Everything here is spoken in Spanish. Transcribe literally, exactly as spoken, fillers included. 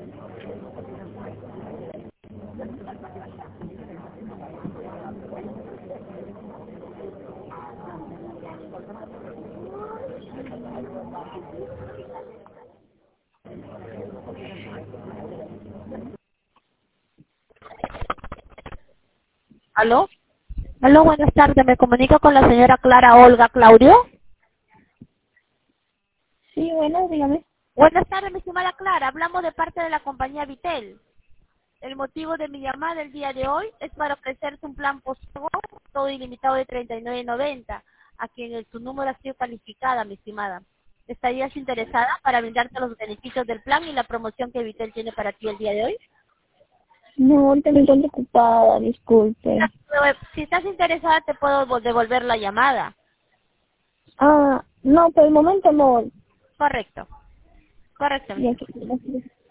¿Aló? Aló, buenas tardes. Me comunico con la señora Clara Olga Claudio. Sí, bueno, dígame. Buenas tardes, mi estimada Clara. Hablamos de parte de la compañía Vitel. El motivo de mi llamada el día de hoy es para ofrecerse un plan postpago todo ilimitado de treinta y nueve noventa, a quien el- tu número ha sido calificada, mi estimada. ¿Estarías interesada para brindarte los beneficios del plan y la promoción que Vitel tiene para ti el día de hoy? No, ahorita me encuentro ocupada, disculpe. Si estás interesada, te puedo vol- devolver la llamada. Ah, no, por el momento no. Correcto. Correcto, mi Ya estimada. que-